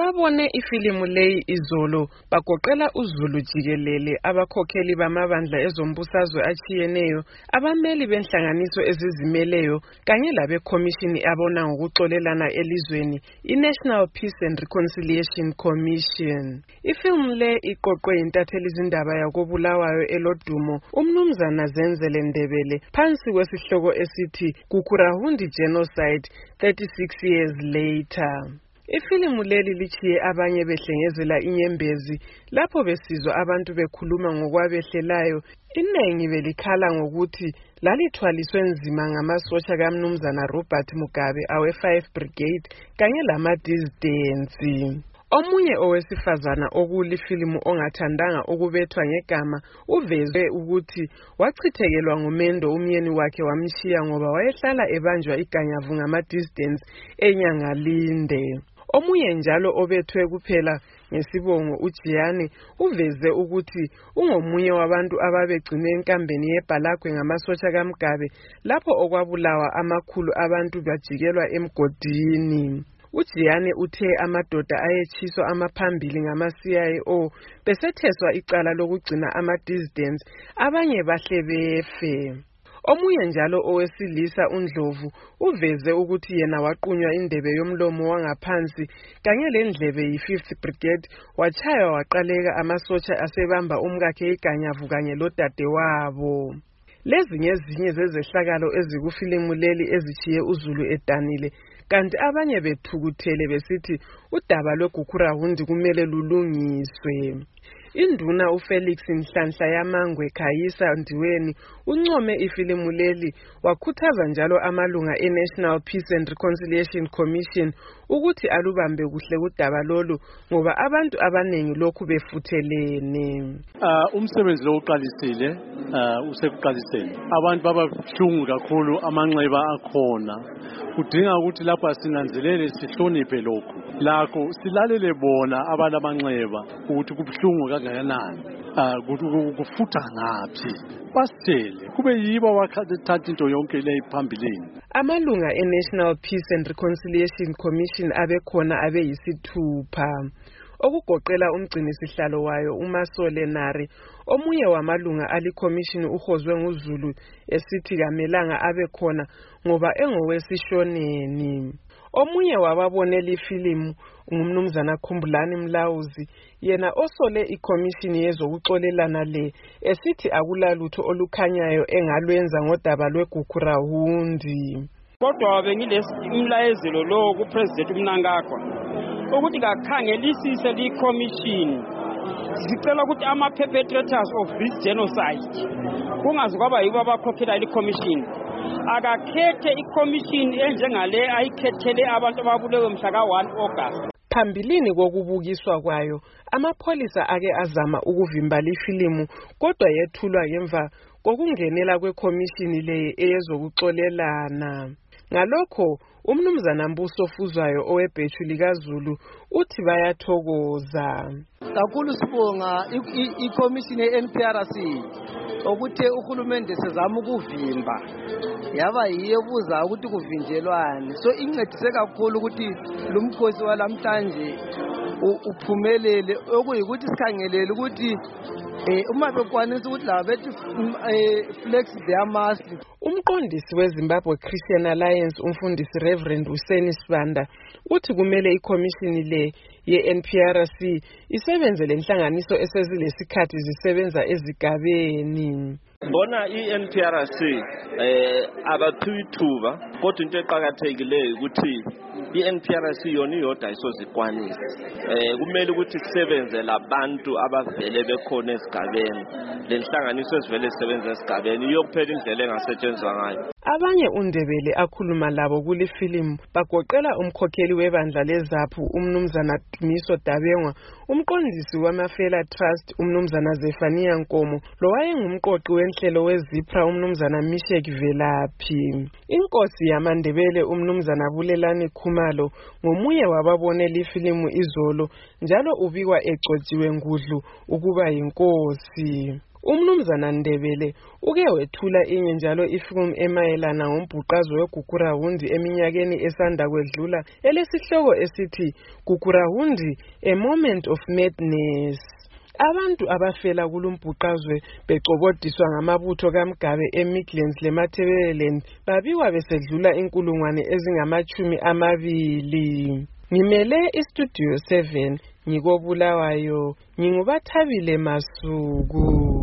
Ababone ifilimu leyi izolo bagoqela uZulu jikelele, abakhokheli bamabandla ezombusazwe achiyeneyo, abameli benhlanganiso ezizimeleyo kanye labekhomishini abona ngokuxolelana elizweni, iNational Peace and Reconciliation Commission. Ifilimu le iqoqwe intathelizindaba yakoBulawayo elodumo uMnumzana Zenzele Ndebele phansi kwesihloko esithi Gukurahundi Genocide 36 years later. Ifilimu leli lichiye abanye behlengezela inyembezi lapho besizwa abantu bekhuluma ngokwabehlelayo. Inengi belikhala ngokuthi lalithwaliswe nzima ngamasotsha kaMnumzana Robert Mugabe awe-5 Brigade kanye lama-dissidents. Omunye owesifazana okulifilimu ongathandanga ukubethwa ngegama uveze ukuthi wachithekelwa ngumendo umyeni wakhe wamshiya ngoba wayehlala ebanjwa iganyavu ngama-dissidents eNyangalinde. Omunye njalo obethwe kuphela ngesibongo uJiyane uveze ukuthi ungomunye wabantu ababegcine enkambeni yeBhalagwe ngamasotsha kaMugabe lapho okwabulawa amakhulu abantu bajikelwa emgodini. uJiyane uthe amadoda ayetshiswa amaphambili ngama-CIO besetheswa icala lokugcina ama-dissidents abanye bahle befe. Omunye njalo owesilisa uNdlovu uveze ukuthi yena waqunywa indebe yomlomo wangaphansi kanye lendlebe yi-5th Brigade wachaywa waqaleka amasotsha asebamba umkakhe iganyavu kanye lodadewabo. Lezi ngezinye zezehlakalo ezikufilimu leli ezichiye uZulu edanile, kanti abanye bethukuthele besithi udaba lweGukurahundi kumele lulungiswe. Induna uFelix Nhlanhla Yamangwe Khayisa Ndiweni uncome ifilimu leli wakhuthaza njalo amalunga eNational Peace and Reconciliation Commission ukuthi alubambe kuhle udaba lolu ngoba abantu abanengi lokhu befuthelene. Umsebenzi lo uqalisile usekuqaliseni. Abantu bababuhlungu kakhulu amanxeba akhona. Kudinga ukuthi lapho asinanzelele sihloniphe lokhu. Lakho silalele bona abalamanxeba ukuthi kubuhlungu kangakanani. Kufutha ngaphi. Basitshele kube yibo wakhathatha into yonke le phambili. Amalunga eNational Peace and Reconciliation Commission abekhona abeyisithupha, okugoqela umgcinisihlalo wayo uMasole Nari. Omunye wamalunga alikhomishini uhozwe nguZulu esithi kamelanga abekhona ngoba engowesishoneni. Omunye wababonela ifilimu ngumnumzana Khumbulani Mlawuzi, yena osole ikhomishini yezokuxolelana le esithi akulalutho olukhanyayo engalwenza ngodaba lweGukurahundi. Kodwa bengilesimlayezelo lo kuPresident uMnangagwa ukuthi kakhangelisise likhomishini. Sicela ukuthi ama-perpetrators of this genocide kungazi kwaba yibo abakhokhela likhomishini. Akakhethe ikhomishini enjengale ayikhethele abantu ababulewe mhla ka-1 August. Phambilini kokubukiswa kwayo, amapholisa ake azama ukuvimba lifilimu kodwa yethulwa ngemva kokungenela kwekhomishini le eyezokuxolelana. Ngalokho uMnumzana Mbuso Fuzwayo owebhethu likaZulu uthi bayathokoza. Kakhulu sibonga ikhomishini ye-NPRC ukuthi uhulumende sezama ukuvimba yaba yiyebuza ukuthi kuvinjelwane. So incedise kakhulu ukuthi lo mkhosi walamhlanje uphumelele, okuyikuthi sikhangelele ukuthi uma bekwanisa ukuthi laba bethi flex their mask. Umqondisi weZimbabwe Christian Alliance umfundisi Reverend Hussein Sibanda uthi kumele ikhomishini le ye-NPRC isebenze lenhlanganiso esezilesikhathi zisebenza ezigabeni. Bona i-NPRC abathuyithuba kodwa into eqhakathekileyo ukuthi i-NPRC yona iyodwa ayisozikwanisa. Kumele ukuthi sisebenze labantu abavele bekhona esigabeni, lenhlanganiso ezivele zisebenza esigabeni iyokuphela indlela engasetshenzwa ngayo. Abanye uNdebele akhuluma labo kulifilimu bagoqela umkhokheli webandla leZAPHU uMnumzana Dumiso Dabengwa, umqondisi wamaFela Trust uMnumzana Zefania Nkomo, lowayengumqoqi wenhlelo weZIPRA uMnumzana Mishek Velaphi. Inkosi yamaNdebele uMnumzana Bulelani Khumalo ngomunye wababonela ifilimu izolo njalo ubikwa egcotshiwe ngudlu ukuba yinkosi. Umnumzana Ndebele uke wethula inye njalo ifilm emayelana ngombhuqazo weGukurahundi eminyakeni esanda kwedlula elesihloko esithi Gukurahundi, A Moment of Madness. Abantu abafela kulumbhuqazwe becobodiswa ngamabutho kaMgabe eMidlands leMatabeleland babikwa besedlula inkulungwane ezingama-20. Ngimele iStudio 7 ngikobulawayo, nginguBathabile Masuku.